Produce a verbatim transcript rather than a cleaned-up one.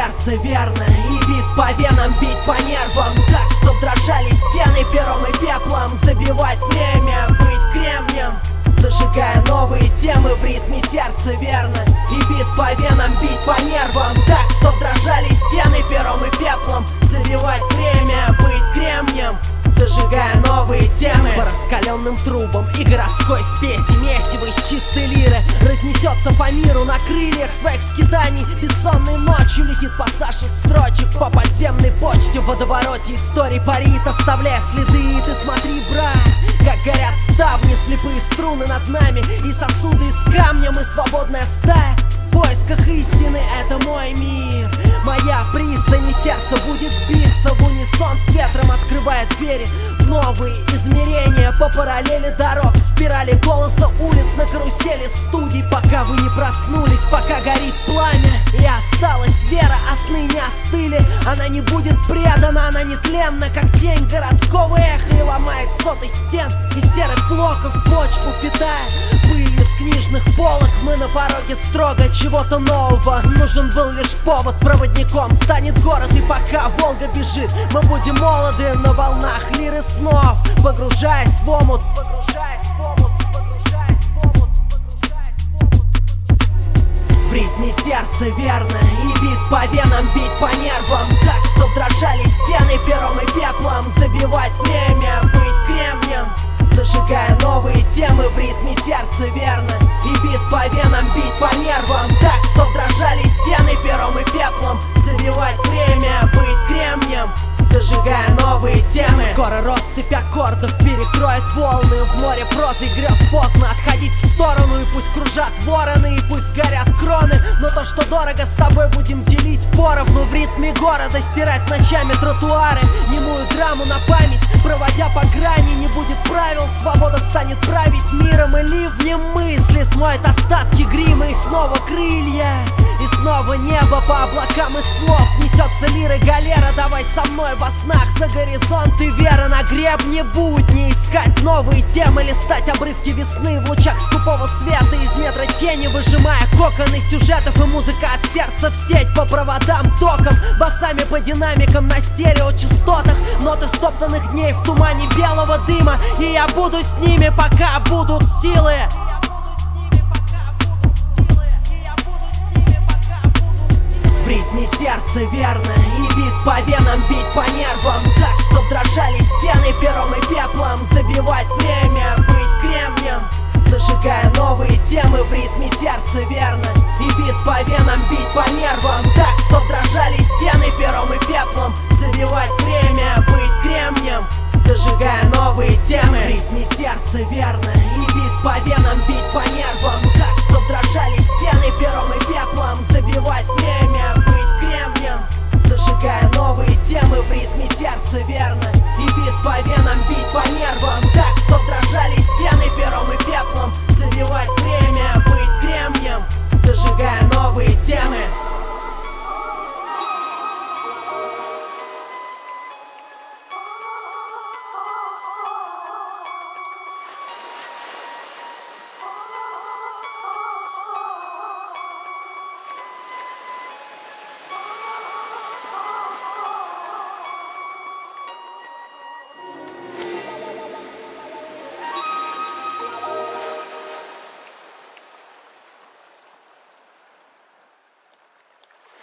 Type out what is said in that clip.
сердце верно, и бит по венам, бить по нервам, так, чтоб дрожали стены пером и пеплом. Забивать время, быть кремнем, зажигая новые темы в ритме сердца верно, и бит по венам, бить по нервам, так, чтоб дрожали стены пером и пеплом. Забивать время, быть кремнем, зажигая новые темы по раскаленным трубам и городской спеси. Месиво из чистой лиры разнесется по миру на крыльях своих скитаний. Бессонной ночью летит пассаж из строчек по подземной почте. В водовороте историй парит, оставляя следы. И ты смотри, брат, как горят ставни, слепые струны над нами и сосуды из камня. Мы свободная стая в поисках истины, это мой мир, моя пристань, и сердце будет биться в унисон с ветром, открывая двери в новые измерения по параллели дорог, спирали голоса улиц на карусели студий. Пока вы не проснулись, пока горит пламя и осталась вера, а сны не остыли. Она не будет предана, она нетленна, как тень городского эха, и ломает соты стен из серых блоков почву питая пылью с книжных полок. Мы на пороге строго чего-то нового, нужен был лишь повод. Проводником станет город, и пока Волга бежит, мы будем молоды на волнах лиры снов, погружаясь в омут, погружаясь в омут, погружаясь в омут, погружаясь в омут. В ритме сердца верно, и бит по венам, бить по нервам, так, чтоб дрожали стены пером и пеплом. Забивать время, быть кремнем, зажигая новые темы в ритме сердца верно, и бит по венам, бить по нервам, так, чтоб дрожали стены пером и пеплом. Забивать время, быть кремнем, зажигая новые темы. Скоро россыпь аккордов перекроет волны, в море прозы и грез поздно отходить в сторону. И пусть кружат вороны, и пусть горят кроны, но то, что дорого, с тобой будем делить поровну. В ритме города стирать ночами тротуары, немую драму на память проводя по грани. Не будет правил, свобода станет править миром, и ливнем мысли смоет остатки грима. И снова крылья, и снова небо по облакам и слов. Несется лира галера, давай со мной во снах за горизонт и вера на гребне будни. Искать новые темы, листать обрывки весны в лучах скупого света, из недра тени выжимая коконы сюжетов. И музыка от сердца в сеть по проводам током, басами по динамикам на стереочастотах. Ноты стоптанных дней в тумане белого дыма, и я буду с ними, пока будут силы. В ритме сердца верно, и бит по венам, бить по нервам, так, чтоб дрожали стены пером и пеплом. Забивать время, быть кремнем, зажигая новые темы в ритме сердца верно, и бит по венам, бить по нервам, так, чтоб дрожали стены